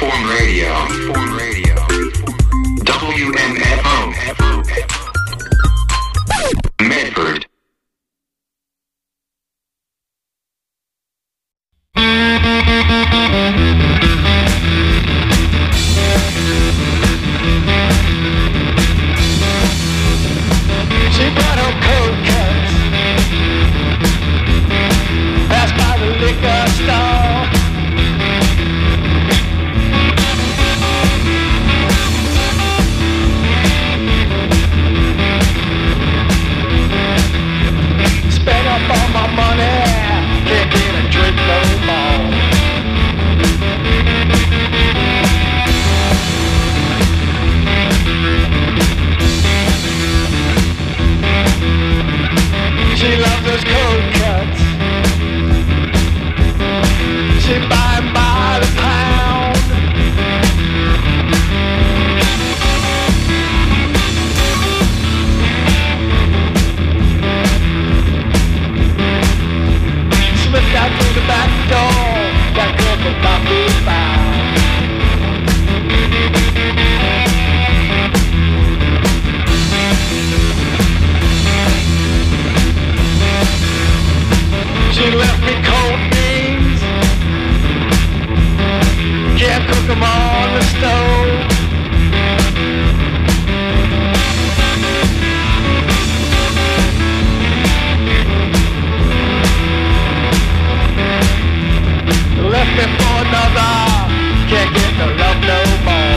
Freeform Radio. WMFO. Medford. She brought her cold cuts, passed by the liquor store. Spent up all my money, can't get a drink no more. She loves those cold cuts. She buy 'em by the pound. Slipped out through the back door. That girl could not be found. She left me cold beans. Can't cook 'em on the stove. Left me for another. Can't get no love no more.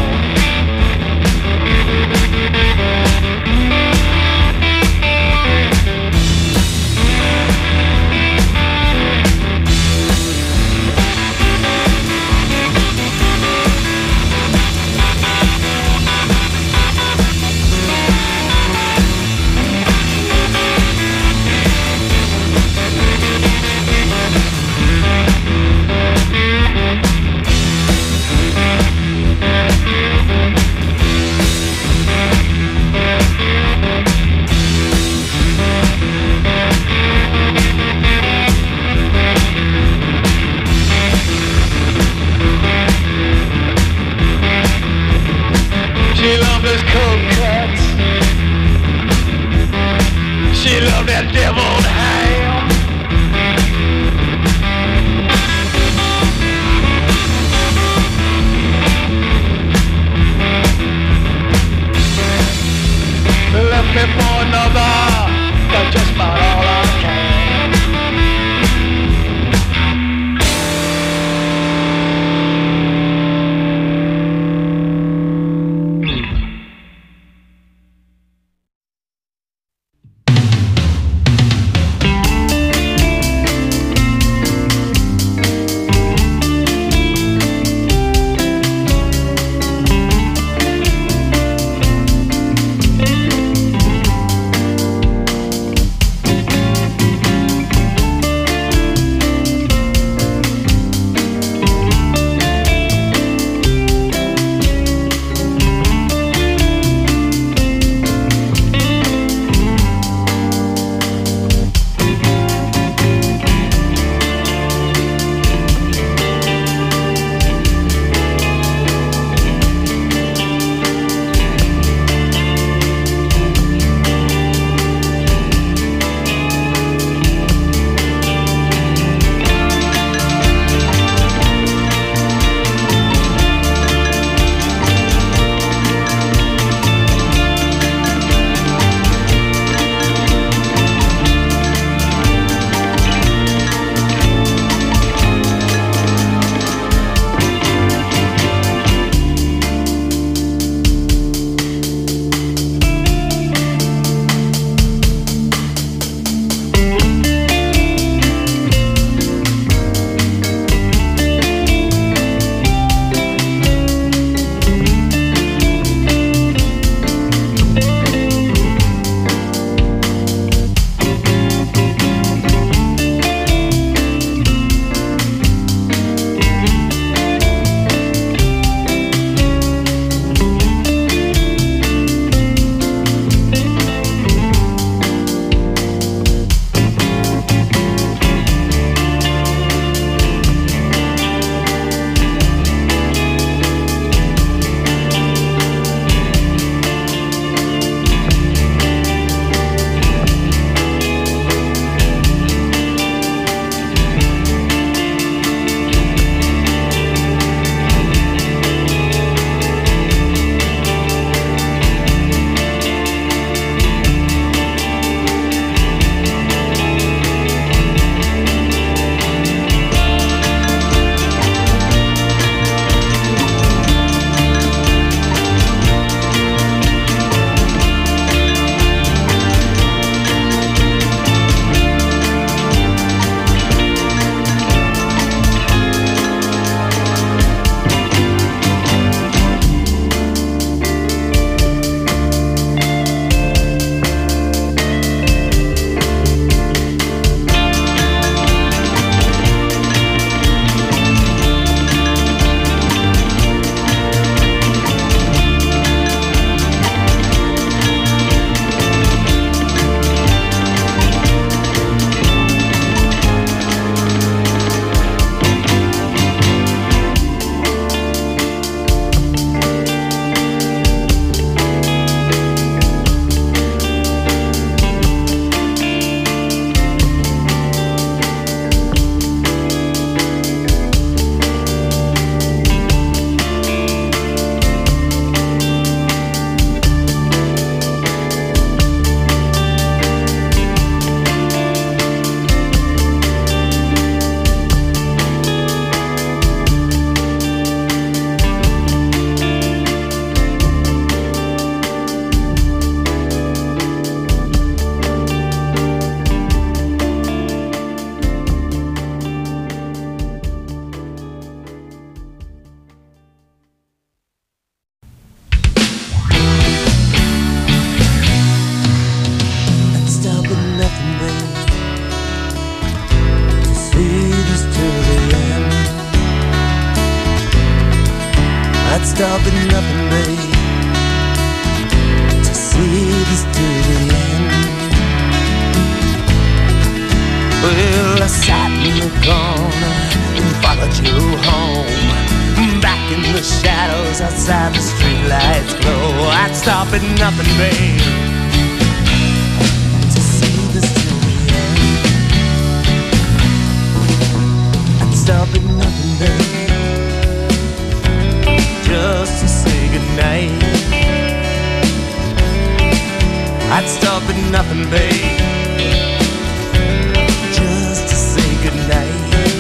stop at nothing, babe, to see this to the end. Well, I sat in the corner and followed you home, back in the shadows outside the streetlights glow. I'd stop at nothing, babe, to see this to the end. I'd stop at nothing, babe, just to say goodnight. I'd stop at nothing, babe, just to say goodnight.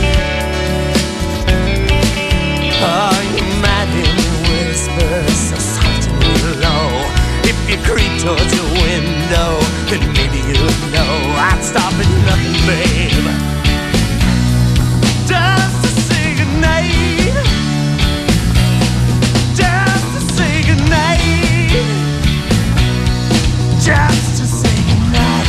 Oh, you might hear me whisper so soft and low. If you creep towards your window, then maybe you'd know. I'd stop at nothing, babe, just to say goodnight. Just to say goodnight. Just to say goodnight.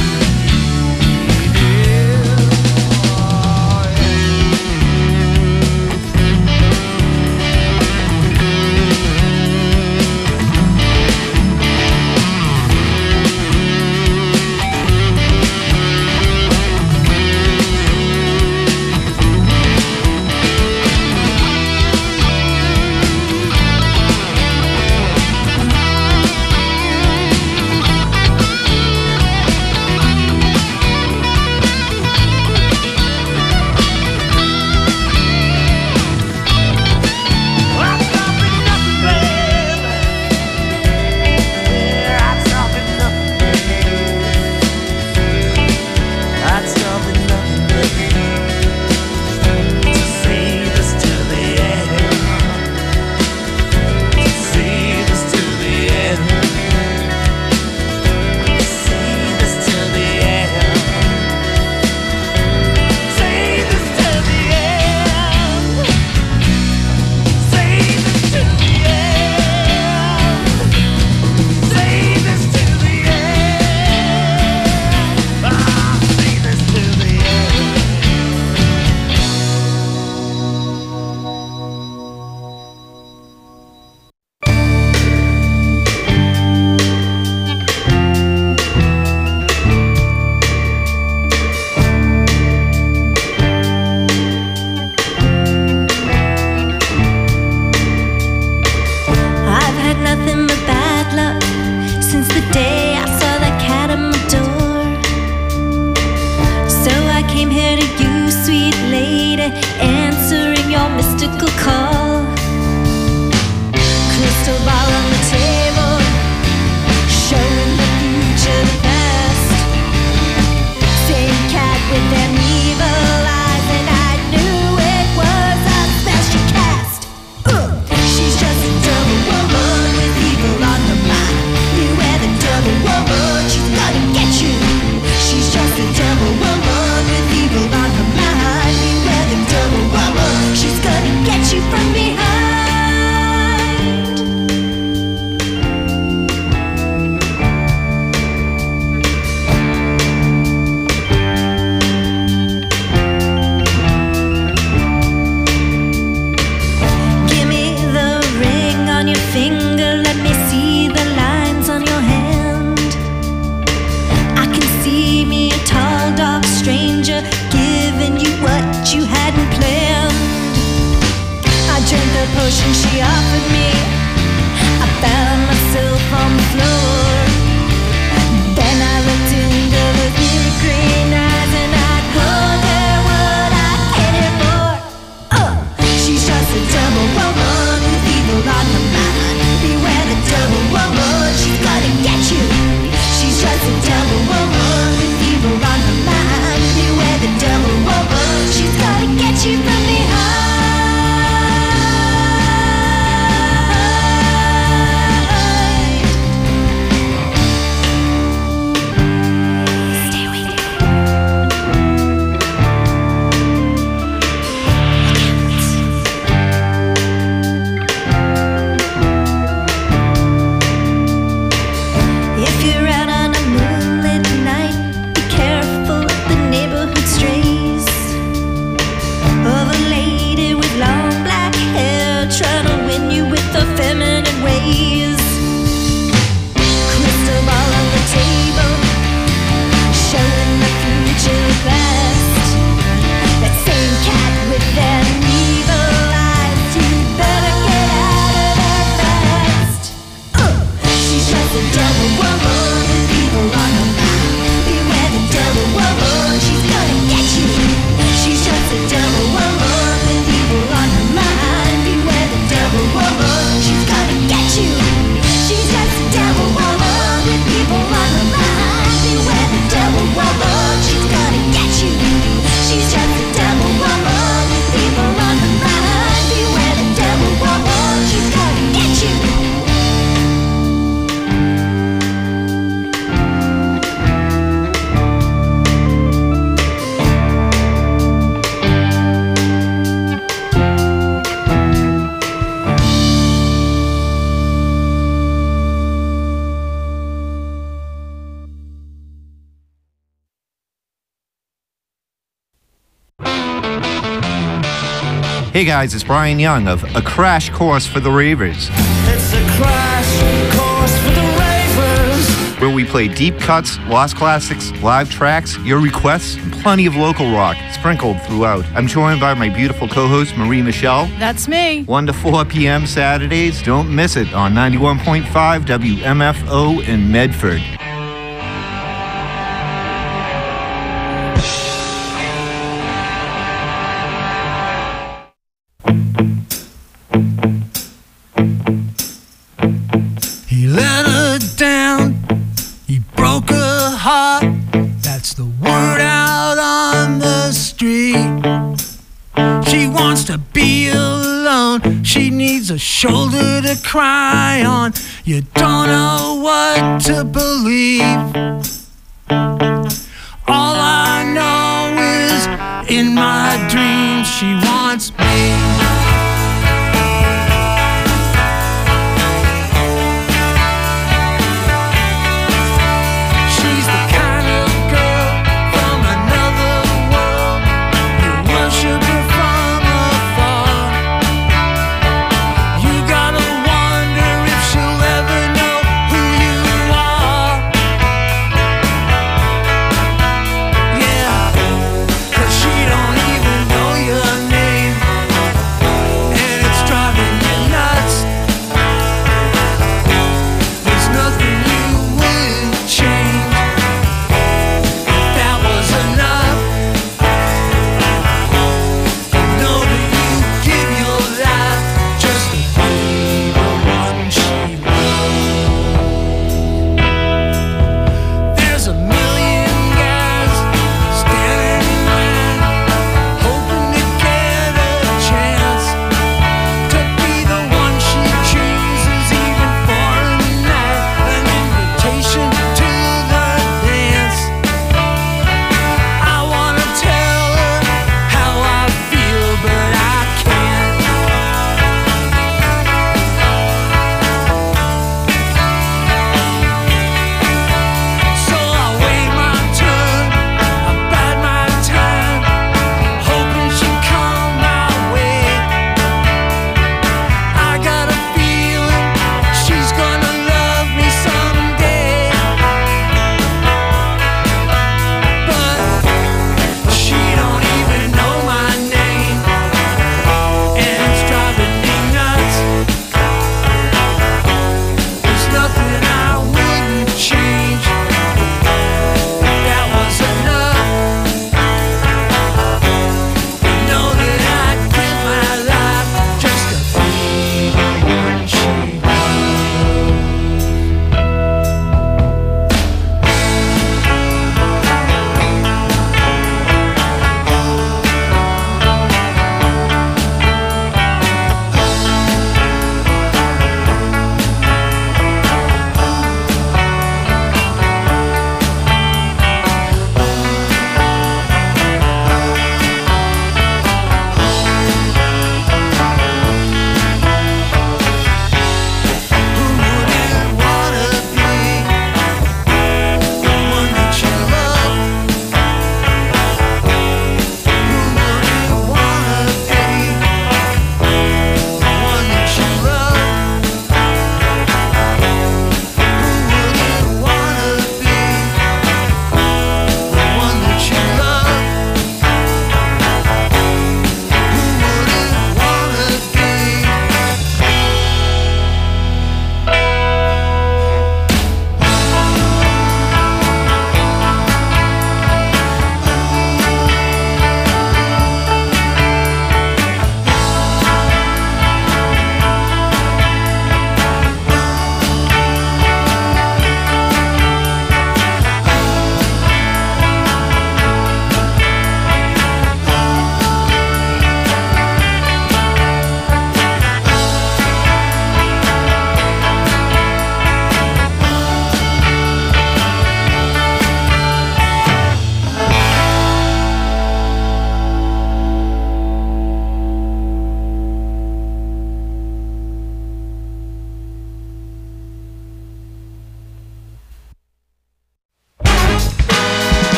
Hey guys, it's Brian Young of A Crash Course for the Ravers. It's a crash course for the ravers. Where we play deep cuts, lost classics, live tracks, your requests, and plenty of local rock sprinkled throughout. I'm joined by my beautiful co-host, Marie Michelle. That's me. 1 to 4 p.m. Saturdays. Don't miss it on 91.5 WMFO in Medford. He let her down, he broke her heart. That's the word out on the street. She wants to be alone, she needs a shoulder to cry on. You don't know what to believe. All I know is in my dreams she wants me.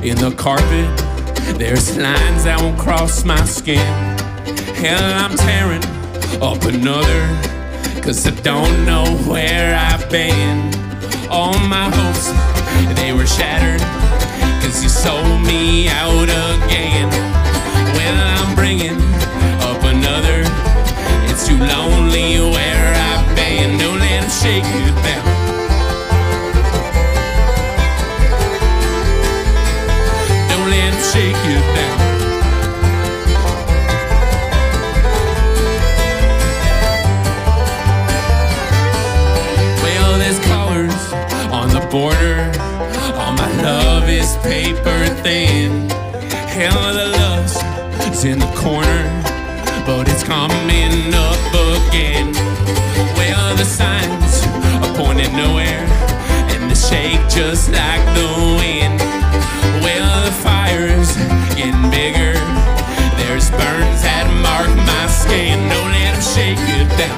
in the carpet. There's lines that won't cross my skin. Hell, I'm tearing up another, 'cause I don't know where I've been. All my hopes, they were shattered, 'cause you sold me out again. Well, I'm bringing up another. It's too lonely where I've been. Don't let them shake you down. Don't let them shake you down. Well, there's colors on the border. All my love is paper thin. Hell, the lust is in the corner, but it's coming up again. Well, the signs are pointing nowhere, and they shake just like the wind. Well, the fire's getting bigger. There's burns that mark my skin. Don't let them shake you down.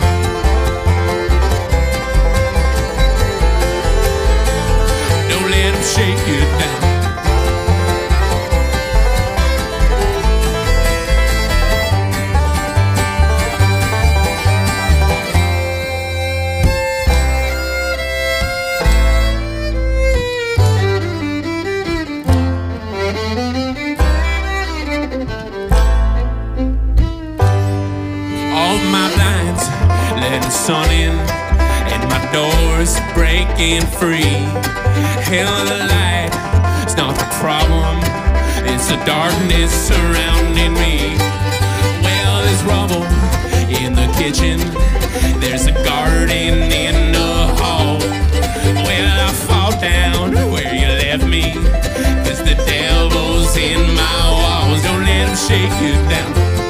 Don't let them shake you down. Sun in and my door's breaking free. Hell, the light is not the problem, it's the darkness surrounding me. Well, there's rubble in the kitchen, there's a garden in the hall. Well, I fall down where you left me, 'cause the devil's in my walls. Don't let him shake you down.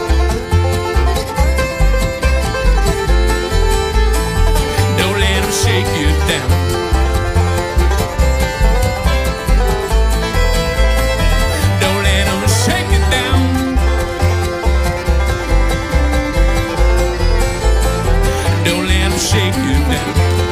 Shake you down. Don't let them shake you down. Don't let them shake you down.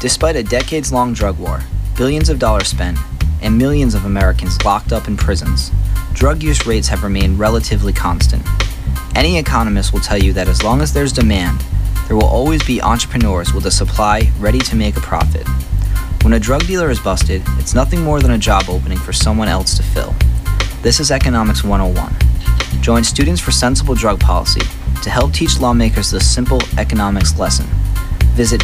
Despite a decades-long drug war, billions of dollars spent, and millions of Americans locked up in prisons, drug use rates have remained relatively constant. Any economist will tell you that as long as there's demand, there will always be entrepreneurs with a supply ready to make a profit. When a drug dealer is busted, it's nothing more than a job opening for someone else to fill. This is Economics 101. Join Students for Sensible Drug Policy to help teach lawmakers this simple economics lesson. Visit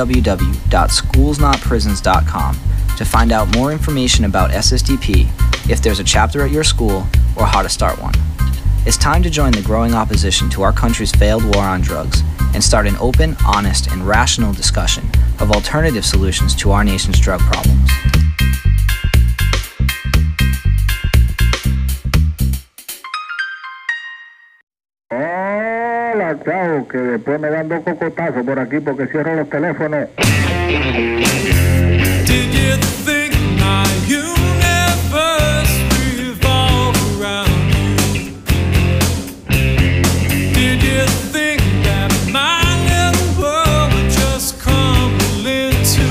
www.schoolsnotprisons.com to find out more information about SSDP, if there's a chapter at your school, or how to start one. It's time to join the growing opposition to our country's failed war on drugs and start an open, honest, and rational discussion of alternative solutions to our nation's drug problems. Hola, chao, que después me dan dos cocotazos por aquí porque cierro los teléfonos. Did you think my universe revolved around you? Did you think that my little world would just crumble into?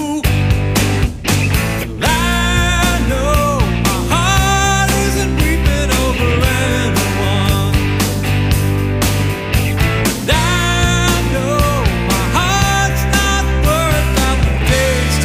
Well, I know my heart isn't weeping over anyone. And I know my heart's not worth out the days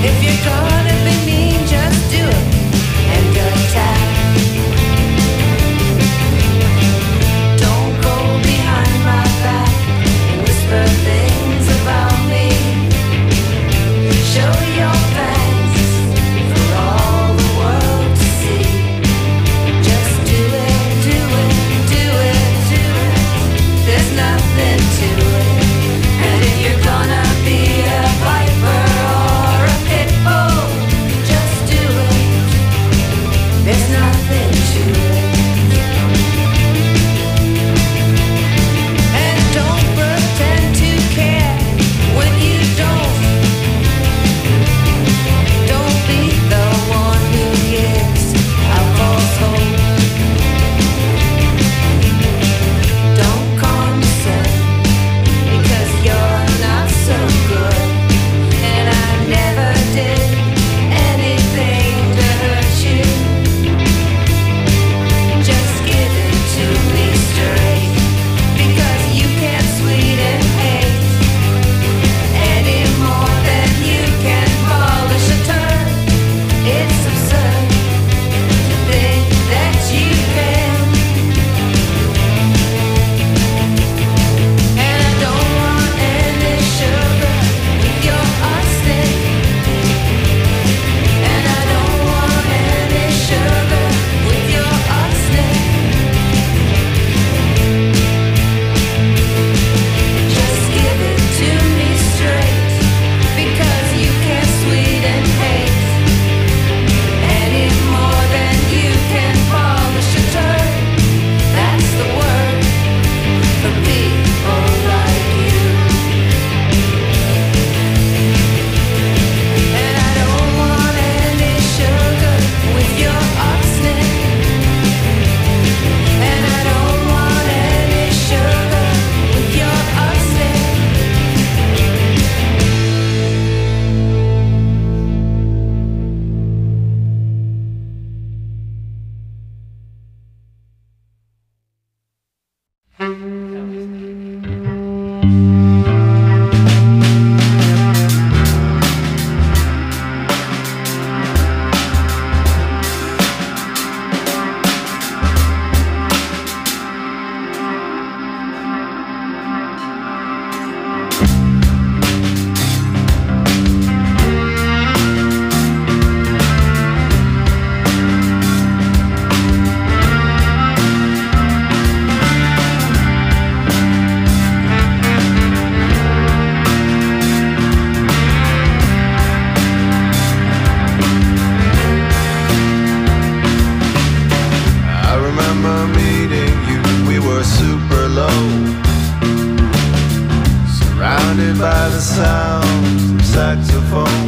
by the sounds of saxophone.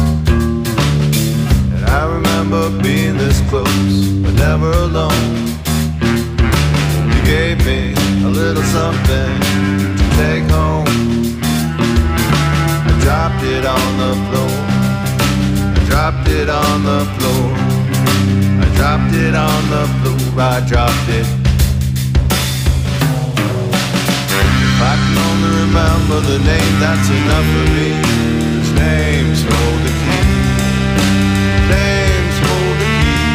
And I remember being this close, but never alone. You gave me a little something to take home. I dropped it on the floor. I dropped it on the floor. I dropped it on the floor. I dropped it. If I can only remember the name, that's enough for me. His name's Hold the Key. Name's Hold the Key.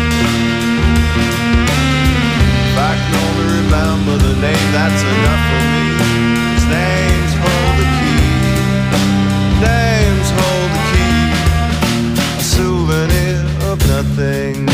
If I can only remember the name, that's enough for me. His name's Hold the Key. Name's Hold the Key. A souvenir of nothing.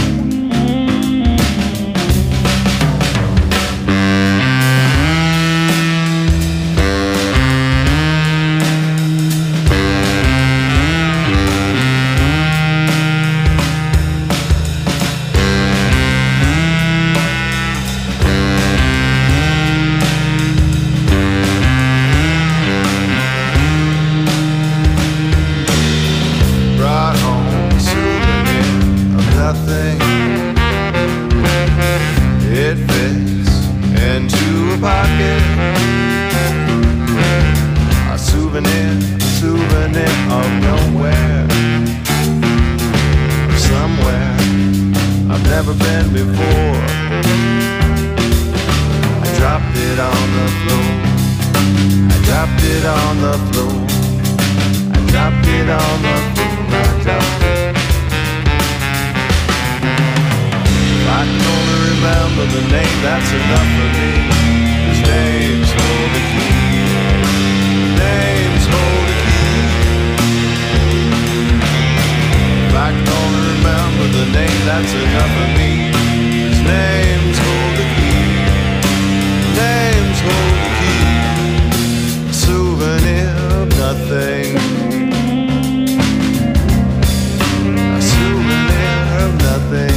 It fits into a pocket. A souvenir of nowhere, of somewhere I've never been before. I dropped it on the floor. I dropped it on the floor. I dropped it on the floor. that's enough of me. His name's hold the key. Name's hold the key. A souvenir of nothing. A souvenir of nothing.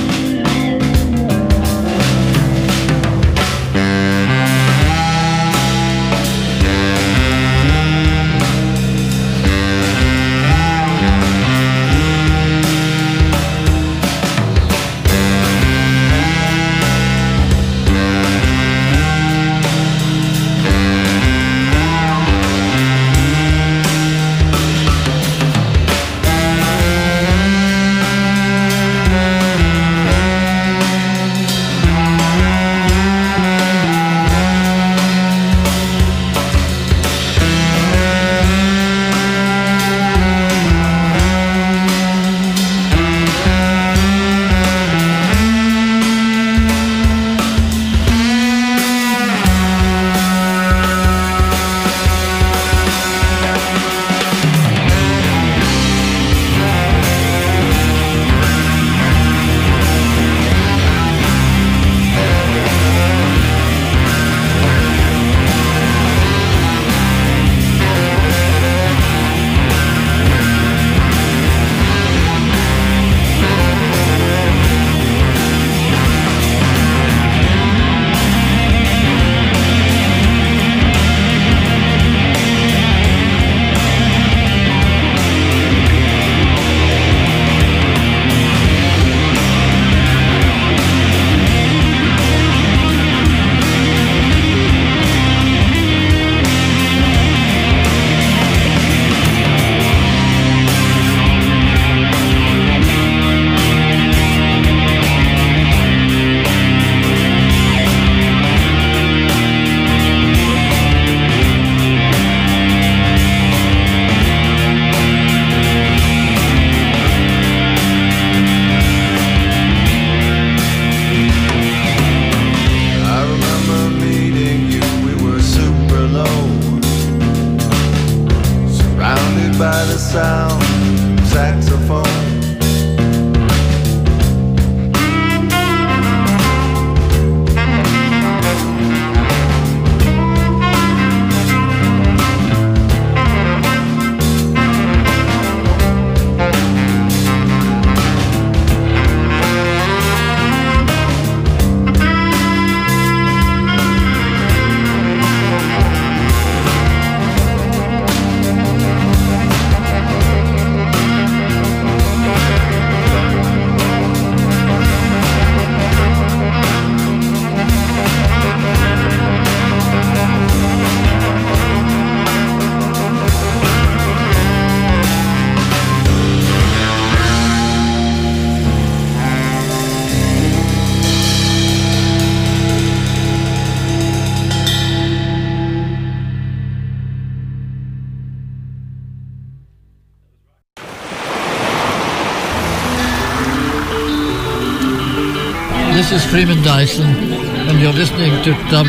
This is Freeman Dyson, and you're listening to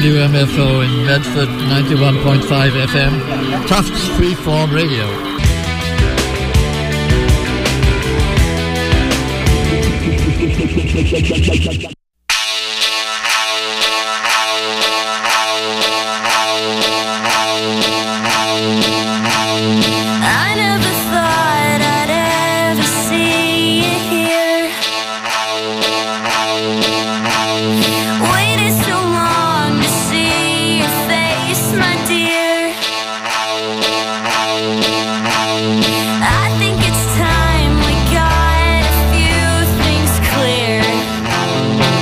WMFO in Medford 91.5 FM, Tufts Freeform Radio. I think it's time we got a few things clear.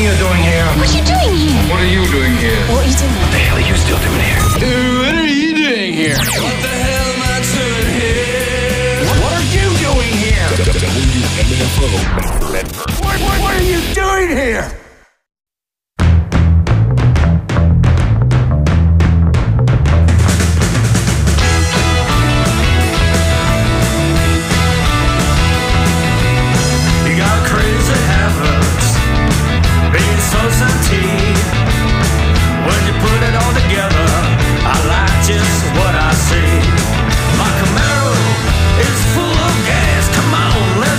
you doing here? What are you doing here? What are you